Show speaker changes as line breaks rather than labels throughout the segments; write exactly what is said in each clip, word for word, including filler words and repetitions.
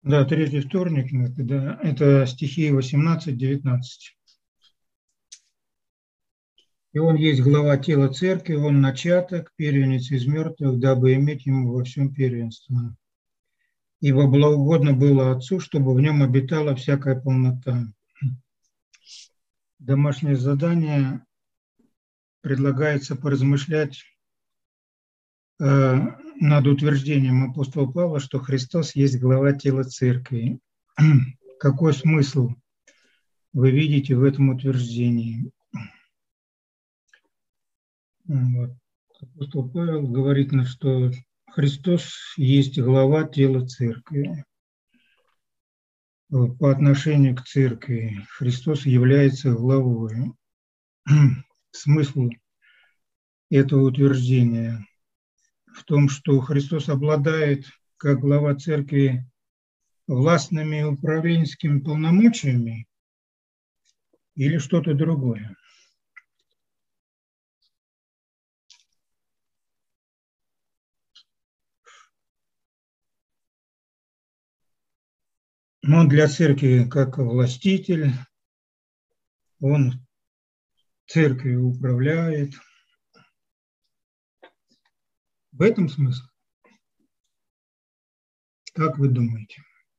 Да, третий вторник, да, это стихи восемнадцать-девятнадцать. И он есть глава тела церкви, он начаток, первенец из мертвых, дабы иметь ему во всем первенство. Ибо благоугодно было Отцу, чтобы в нем обитала всякая полнота. Домашнее задание предлагается поразмышлять э, над утверждением апостола Павла, что Христос есть глава тела церкви. Какой смысл вы видите в этом утверждении? Вот. Апостол Павел говорит, что Христос есть глава тела церкви. По отношению к церкви Христос является главой. Смысл этого утверждения в том, что Христос обладает, как глава церкви, властными управленческими полномочиями или что-то другое. Но он для церкви как властитель, он церковью управляет. В этом смысл? Как вы думаете?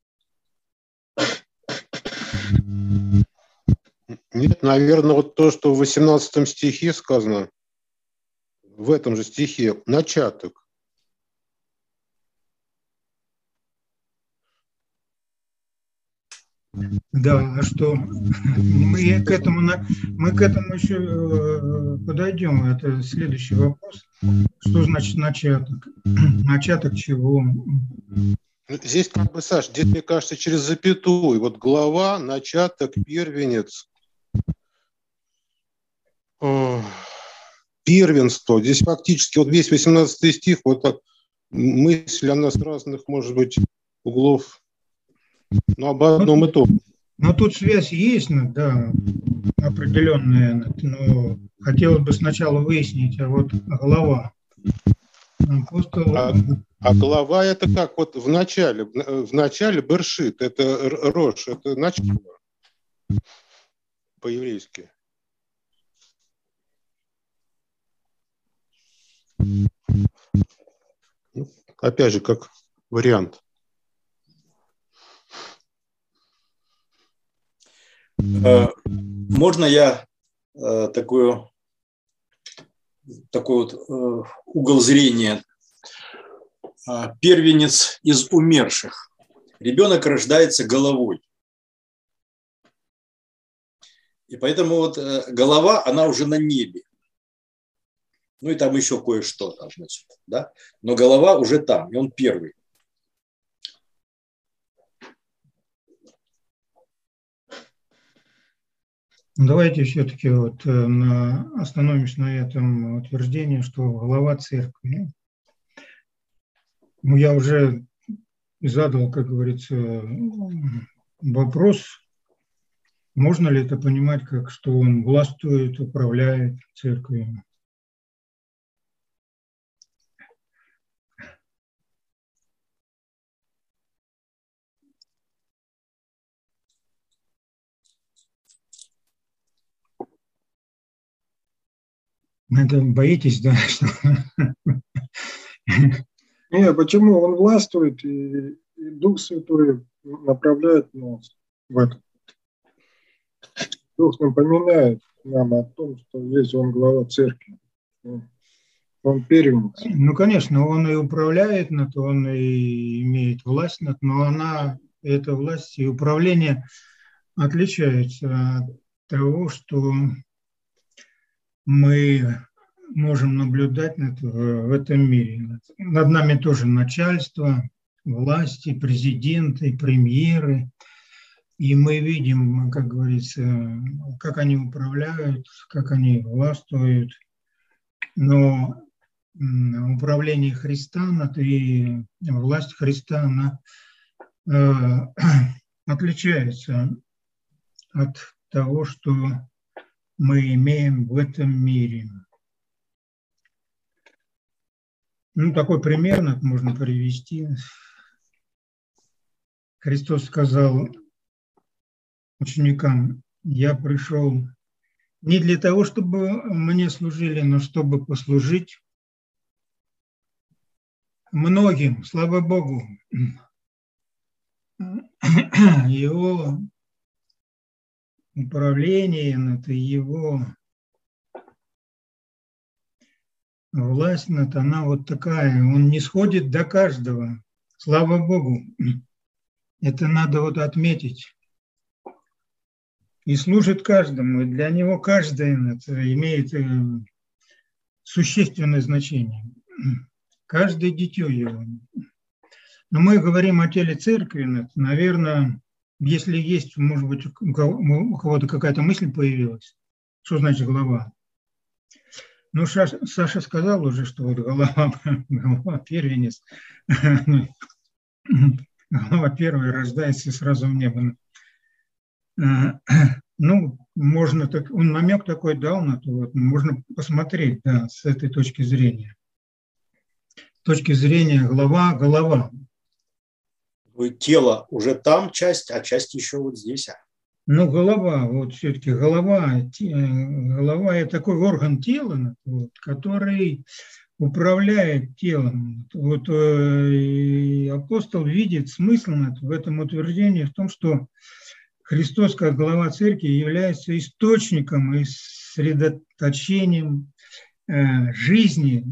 Нет, наверное, вот то, что в восемнадцатом стихе сказано, в этом же стихе, начаток.
Да, а что? Мы к этому, мы к этому еще подойдем. Это следующий вопрос. Что значит начаток? Начаток чего?
Здесь как бы, Саш, здесь, мне кажется, через запятую. Вот глава, начаток, первенец. Первенство. Здесь фактически вот весь восемнадцатый стих, вот так, мысль, она с разных, может быть, углов, но об одном и том.
Но тут связь есть, да, определенная, но хотелось бы сначала выяснить, а вот глава. Апостол...
А, а глава это как вот в начале, в начале бершит, это рош, это начало по-еврейски. Опять же, как вариант.
Можно я такую, такой вот угол зрения? Первенец из умерших. Ребенок рождается головой. И поэтому вот голова, она уже на небе. Ну и там еще кое-что там, значит, да? Но голова уже там, и он первый.
Давайте все-таки вот на, остановимся на этом утверждении, что глава церкви. Ну, я уже задал, как говорится, вопрос, можно ли это понимать, как что он властвует, управляет церковью. Это боитесь, да?
Нет, почему? Он властвует, и, и Дух Святой направляет нас в это. Дух напоминает нам о том, что есть Он глава церкви. Он первенец.
Ну, конечно, он и управляет над, он и имеет власть над, но она, эта власть и управление отличаются от того, что мы можем наблюдать над, в этом мире. Над нами тоже начальство, власти, президенты, премьеры. И мы видим, как говорится, как они управляют, как они властвуют. Но управление Христа над и власть Христа, она э, отличается от того, что мы имеем в этом мире. Ну, такой пример можно привести. Христос сказал ученикам: я пришел не для того, чтобы мне служили, но чтобы послужить многим. Слава Богу. Его управление, это его власть, это она вот такая. Он не сходит до каждого. Слава Богу. Это надо вот отметить. И служит каждому. И для него каждый это имеет существенное значение. Каждое дитё его. Но мы говорим о теле церкви, наверное, если есть, может быть, у кого-то какая-то мысль появилась, что значит голова? Ну, Саша сказал уже, что вот голова, голова первенец, голова первая рождается сразу в небо. Ну, можно, так, он намек такой дал на то, вот, можно посмотреть, да, с этой точки зрения. С точки зрения голова, голова.
Тело уже там часть, а часть еще вот здесь.
Ну, голова, вот все-таки голова, голова – это такой орган тела, вот, который управляет телом. Вот э, апостол видит смысл в этом утверждении в том, что Христос, как глава церкви, является источником и средоточением э, жизни,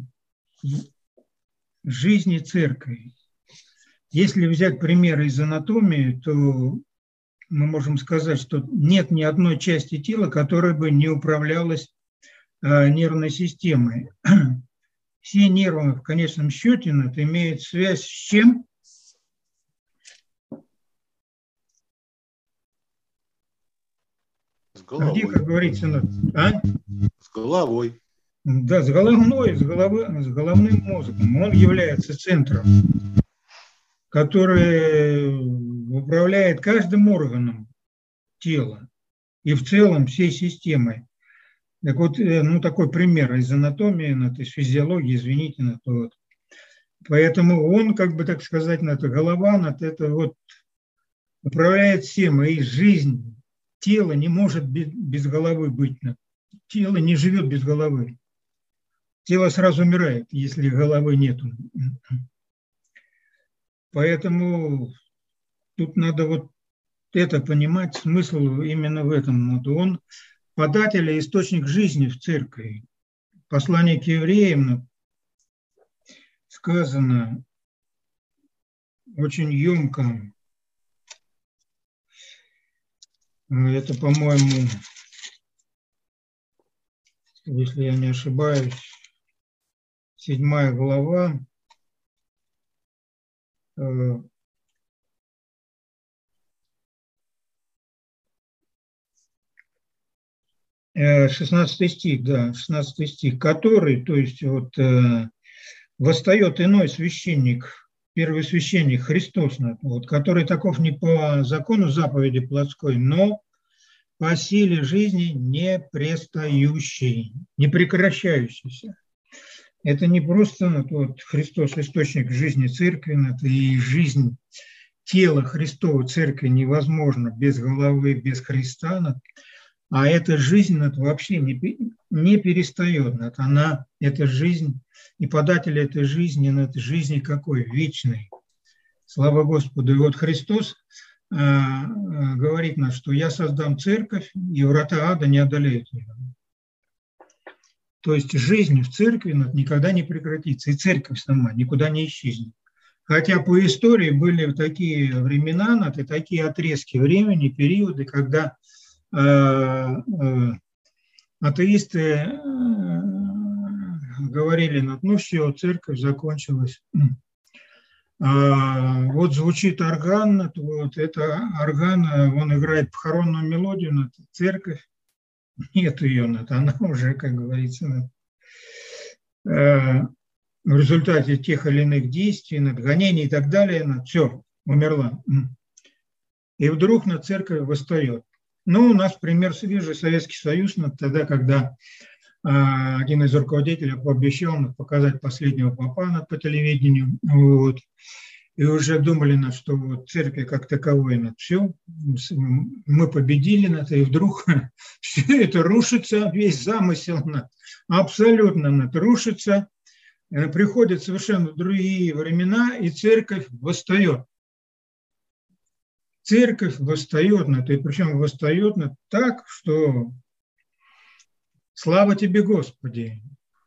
жизни церкви. Если взять примеры из анатомии, то мы можем сказать, что нет ни одной части тела, которая бы не управлялась э, нервной системой. Все нервы в конечном счете это имеют связь с чем?
С головой.
Где, как говорится, а?
С головой.
Да, с головной, с, головы, с головным мозгом. Он является центром, который управляет каждым органом тела и в целом всей системой. Так вот, ну, такой пример из анатомии, из физиологии, извините, на то вот. Поэтому он, как бы так сказать, на это голова, на это вот управляет всем, и жизнь тела не может без, без головы быть. Тело не живет без головы. Тело сразу умирает, если головы нету. Поэтому тут надо вот это понимать, смысл именно в этом. Вот он податель и источник жизни в церкви. Послание к евреям сказано очень емко. Это, по-моему, если я не ошибаюсь, седьмая глава. шестнадцатый стих, да, шестнадцатый стих, который, то есть вот э, восстает иной священник, первый священник Христос, вот, который таков не по закону заповеди плотской, но по силе жизни не престающий, не прекращающийся. Это не просто вот, Христос источник жизни церкви, это и жизнь тела Христова церкви невозможно без головы, без Христа. А эта жизнь это вообще не, не перестает. Это она, эта жизнь, и податель этой жизни, это жизни какой? Вечной. Слава Господу. И вот Христос э, э, говорит нам, что я создам церковь, и врата ада не одолеют ее. То есть жизнь в церкви никогда не прекратится, и церковь сама никуда не исчезнет. Хотя по истории были такие времена, и такие отрезки времени, периоды, когда атеисты говорили, ну все, церковь закончилась. Вот звучит орган, вот это орган, он играет похоронную мелодию, церковь, нет ее, она уже, как говорится, в результате тех или иных действий, гонений и так далее, все, умерла. И вдруг на церковь восстает. Ну, у нас пример свежий, Советский Союз, тогда, когда э, один из руководителей пообещал показать последнего папа по телевидению. Вот. и уже думали, на что вот церковь как таковой, на все, мы победили на это, и вдруг все это рушится, весь замысел на, абсолютно на, рушится, приходят совершенно другие времена, и церковь восстает. Церковь восстает на это, и причем восстает на так, что слава тебе, Господи.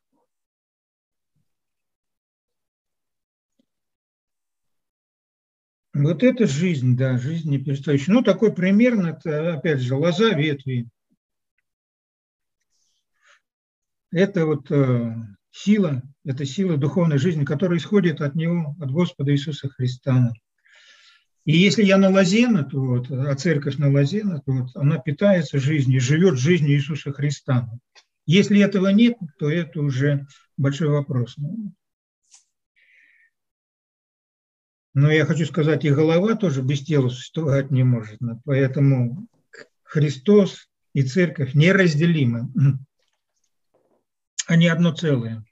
Вот это жизнь, да, жизнь не перестающая. Ну, такой примерно, это, опять же, лоза ветви. Это вот э, сила, это сила духовной жизни, которая исходит от Него, от Господа Иисуса Христа. И если я на лозе, то вот, а церковь на лозе, то вот, она питается жизнью, живет жизнью Иисуса Христа. Если этого нет, то это уже большой вопрос. Но я хочу сказать, и голова тоже без тела существовать не может. Поэтому Христос и церковь неразделимы. Они одно целое.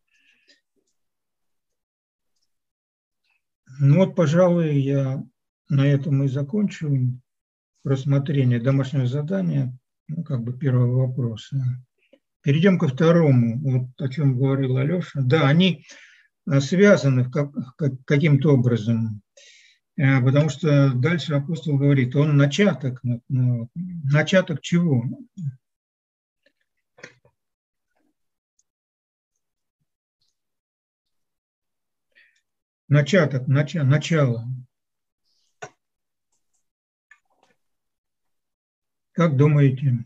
Ну вот, пожалуй, я на этом и закончу рассмотрение домашнего задания, ну, как бы первого вопроса. Перейдем ко второму, вот о чем говорил Алеша. Да, они связаны как, как, каким-то образом, потому что дальше апостол говорит, он начаток, начаток чего? Начаток, начало, начало. Как думаете?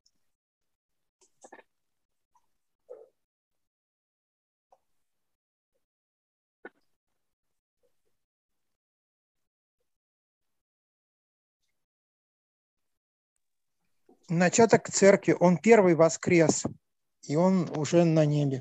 Начаток церкви, он первый воскрес, и он уже на небе.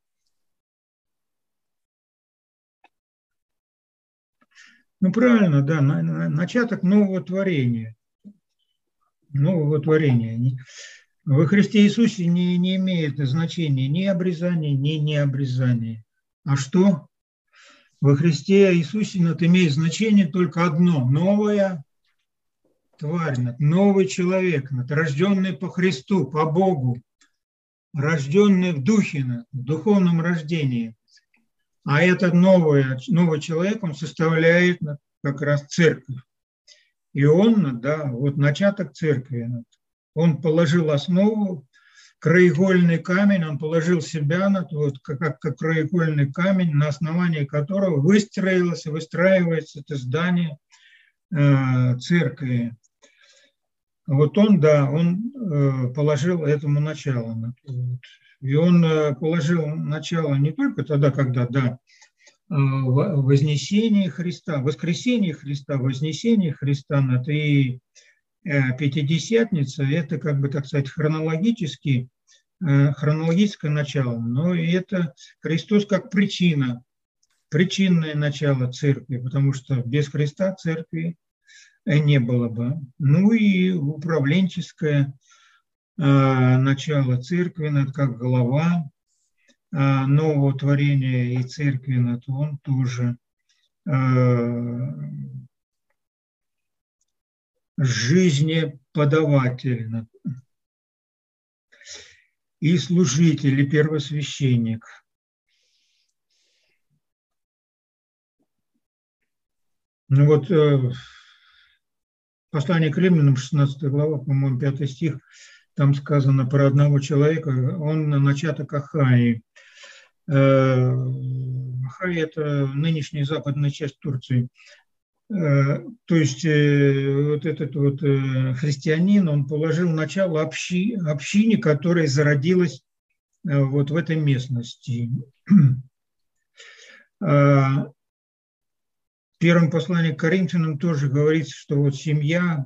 Ну, правильно, да, начаток нового творения. Нового творения. Во Христе Иисусе не, не имеет значения ни обрезания, ни необрезания. А что? Во Христе Иисусе это имеет значение только одно – новая тварь, новый человек, рожденный по Христу, по Богу, рожденный в духе, в духовном рождении. А этот новый, новый человек, он составляет как раз церковь. И он, да, вот начаток церкви. Он положил основу, краеугольный камень, он положил себя вот, как, как краеугольный камень, на основании которого выстроилось и выстраивается это здание э, церкви. Вот он, да, он э, положил этому начало. И он э, положил начало не только тогда, когда, да, вознесение Христа, воскресение Христа, вознесение Христа, это и Пятидесятница, это, как бы, так сказать, хронологически, хронологическое начало, но это Христос как причина, причинное начало церкви, потому что без Христа церкви не было бы. Ну и управленческое начало церкви, как голова нового творения и церкви, он тоже жизнеподаватель и служитель, и первосвященник. Ну вот послание к Римлянам, шестнадцатая глава, по-моему, пятый стих, там сказано про одного человека, он начаток Ахаи. Ахаи – это нынешняя западная часть Турции. То есть вот этот вот христианин, он положил начало общи, общине, которая зародилась вот в этой местности. В первом послании к Коринфянам тоже говорится, что вот семья,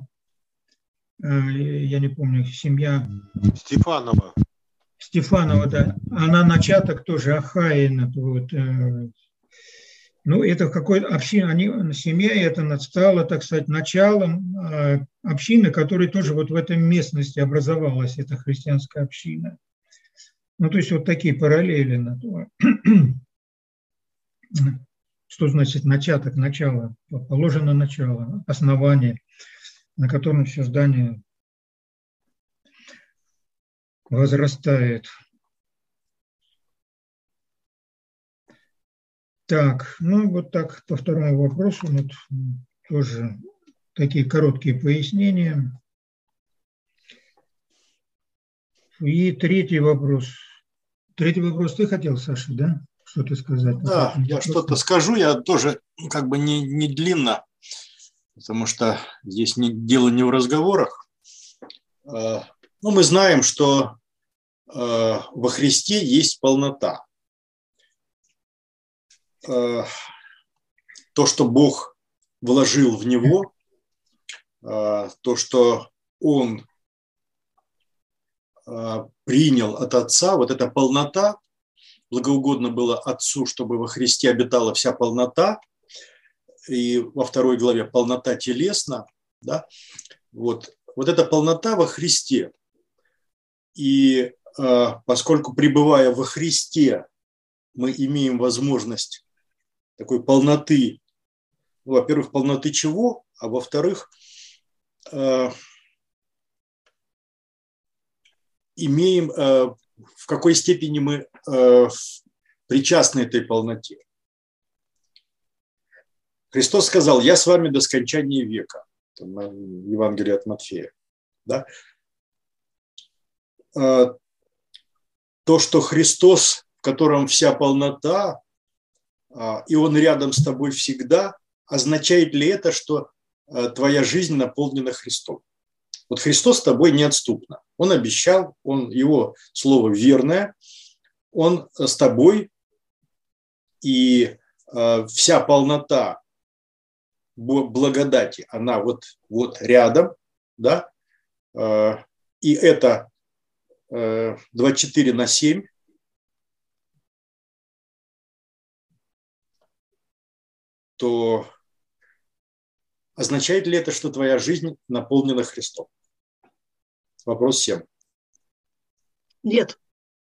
я не помню, семья
Стефанова.
Стефанова, да, она начаток тоже Ахаина. Вот, ну, это какой-то община, они, семья это стала, так сказать, началом общины, которая тоже вот в этой местности образовалась, эта христианская община. Ну, то есть вот такие параллели. Что значит начаток, начало? Положено начало, основание, на котором все здание возрастает. Так, ну вот так по второму вопросу, вот тоже такие короткие пояснения. И третий вопрос. Третий вопрос ты хотел, Саша, да? Что-то сказать?
Да, я что-то скажу, я тоже как бы не, не длинно, потому что здесь не, дело не в разговорах. Ну, мы знаем, что во Христе есть полнота. То, что Бог вложил в него, то, что Он принял от Отца, вот эта полнота, благоугодно было Отцу, чтобы во Христе обитала вся полнота, и во второй главе полнота телесна, да? вот, вот эта полнота во Христе. И э, поскольку, пребывая во Христе, мы имеем возможность такой полноты, ну, во-первых, полноты чего, а во-вторых, э, имеем, э, в какой степени мы э, причастны этой полноте. Христос сказал: «Я с вами до скончания века». Евангелие от Матфея. Да? Э, то, что Христос, в котором вся полнота, э, и Он рядом с тобой всегда, означает ли это, что э, твоя жизнь наполнена Христом? Вот Христос с тобой неотступно. Он обещал, он, его слово верное, он с тобой, и э, вся полнота благодати, она вот, вот рядом, да, э, и это э, двадцать четыре на семь. То означает ли это, что твоя жизнь наполнена Христом? Вопрос семь.
Нет.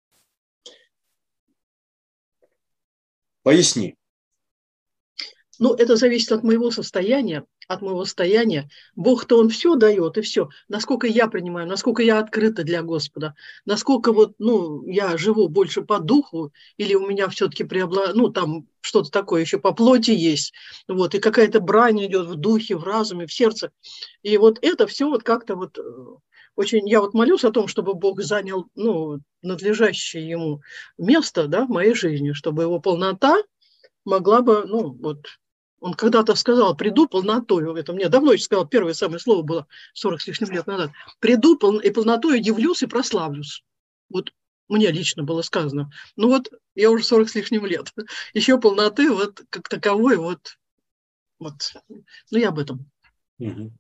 Поясни.
Ну, это зависит от моего состояния, от моего состояния. Бог-то Он все дает, и все. Насколько я принимаю, насколько я открыта для Господа, насколько вот, ну, я живу больше по духу, или у меня все-таки преобла... ну, там что-то такое еще по плоти есть, вот, и какая-то брань идет в духе, в разуме, в сердце. И вот это все вот как-то вот очень... Я вот молюсь о том, чтобы Бог занял, ну, надлежащее Ему место, да, в моей жизни, чтобы Его полнота могла бы, ну, вот... Он когда-то сказал: приду полнотою. Это мне давно еще сказал, первое самое слово было сорок с лишним лет назад. Приду и полнотою явлюсь и прославлюсь. Вот мне лично было сказано. Ну вот я уже сорок с лишним лет. Еще полноты вот как таковой вот. вот. Ну я об этом.
Угу.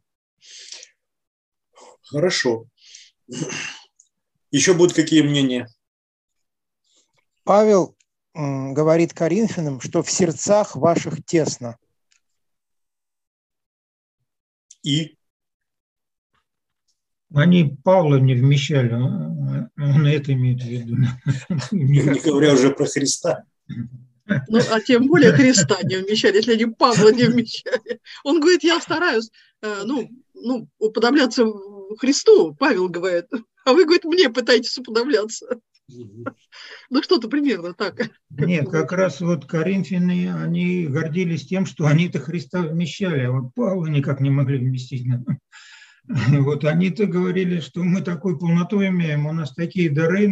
Хорошо. Еще будут какие мнения?
Павел м, говорит Коринфянам, что в сердцах ваших тесно.
И?
Они Павла не вмещали, он это имеет в виду.
Не говоря уже про Христа.
Ну, а тем более Христа не вмещали, если они Павла не вмещали. Он говорит: я стараюсь, ну, ну, уподобляться Христу, Павел говорит, а вы, говорит, мне пытаетесь уподобляться. Ну, что-то примерно так.
Нет, как раз вот коринфяне, они гордились тем, что они-то Христа вмещали, а вот Павла никак не могли вместить. Вот они-то говорили, что мы такую полноту имеем, у нас такие дары.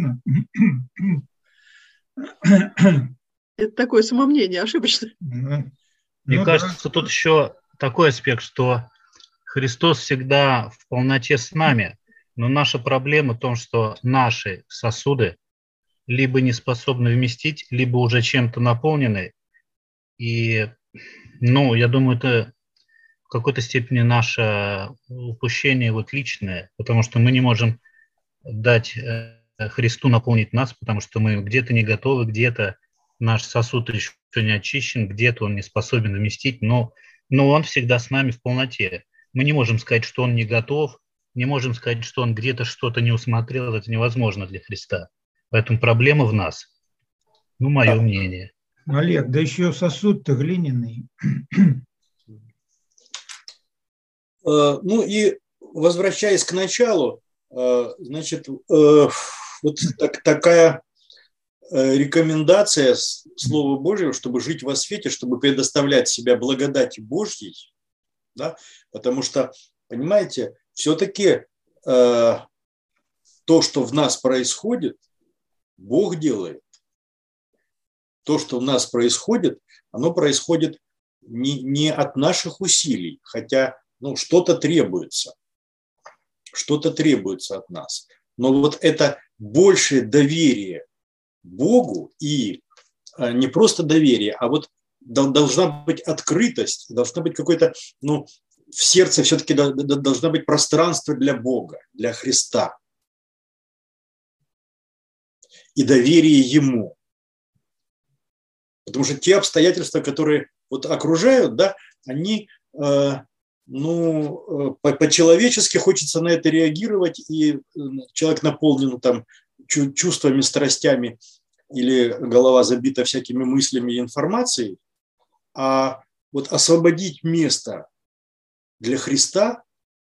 Это такое самомнение ошибочное.
Мне
ну,
кажется,
да.
тут еще такой аспект, что Христос всегда в полноте с нами, но наша проблема в том, что наши сосуды либо не способны вместить, либо уже чем-то наполнены. И, ну, я думаю, это в какой-то степени наше упущение вот личное, потому что мы не можем дать Христу наполнить нас, потому что мы где-то не готовы, где-то наш сосуд еще не очищен, где-то он не способен вместить, но, но он всегда с нами в полноте. Мы не можем сказать, что он не готов, не можем сказать, что он где-то что-то не усмотрел, это невозможно для Христа. Поэтому проблема в нас. Ну, мое
Да.
мнение.
Олег, да еще сосуд-то глиняный.
Ну и возвращаясь к началу, значит, вот так, такая рекомендация Слова Божьего, чтобы жить во свете, чтобы предоставлять себя благодати Божьей, да, потому что, понимаете, все-таки э, то, что в нас происходит, Бог делает. То, что в нас происходит, оно происходит не, не от наших усилий, хотя ну, что-то требуется, что-то требуется от нас. Но вот это большее доверие Богу и не просто доверие, а вот должна быть открытость, должна быть какой-то, ну, в сердце все-таки должна быть пространство для Бога, для Христа и доверие Ему. Потому что те обстоятельства, которые вот окружают, да, они, э, ну, по-человечески хочется на это реагировать, и человек наполнен там чувствами, страстями, или голова забита всякими мыслями и информацией, а вот освободить место для Христа,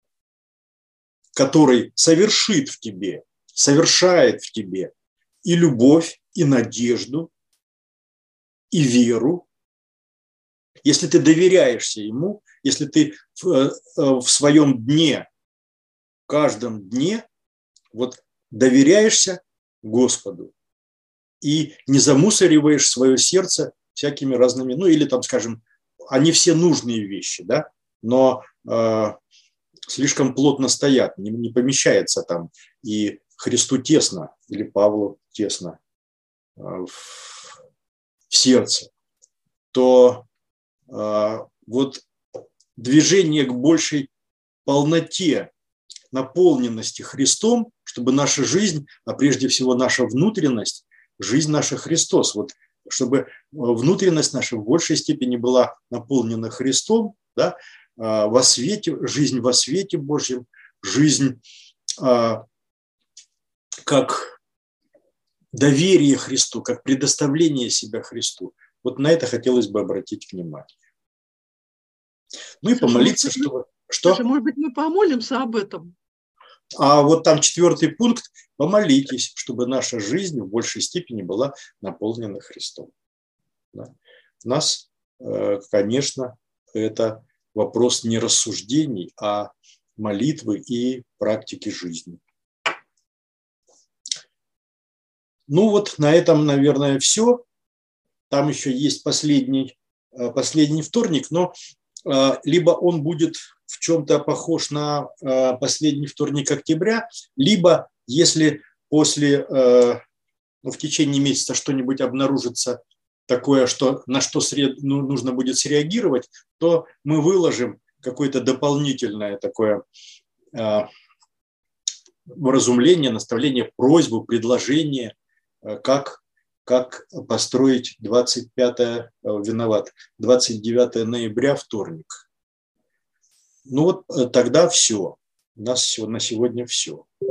который совершит в тебе, совершает в тебе и любовь, и надежду, и веру, если ты доверяешься Ему, если ты в, в своем дне, в каждом дне вот доверяешься Господу и не замусориваешь свое сердце всякими разными, ну или там, скажем, они все нужные вещи, да, но э, слишком плотно стоят, не, не помещается там, и Христу тесно, или Павлу тесно э, в, в сердце, то э, вот движение к большей полноте, наполненности Христом, чтобы наша жизнь, а прежде всего наша внутренность, жизнь наша Христос, вот чтобы внутренность наша в большей степени была наполнена Христом, да, во свете, жизнь во свете Божьем, жизнь а, как доверие Христу, как предоставление себя Христу. Вот на это хотелось бы обратить внимание. Ну и помолиться,
Слушай,
чтобы... Что?
Слушай, может быть, мы помолимся об этом?
А вот там четвертый пункт. Помолитесь, чтобы наша жизнь в большей степени была наполнена Христом. Да. У нас, конечно, это вопрос не рассуждений, а молитвы и практики жизни. Ну вот на этом, наверное, все. Там еще есть последний, последний вторник, но либо он будет в чем-то похож на последний вторник октября, либо если после, ну, в течение месяца что-нибудь обнаружится такое, что, на что сред, ну, нужно будет среагировать, то мы выложим какое-то дополнительное такое вразумление, наставление, просьбу, предложение, как как построить двадцать пятое, виноват, двадцать девятое ноября, вторник. Ну вот тогда все. У нас на сегодня все.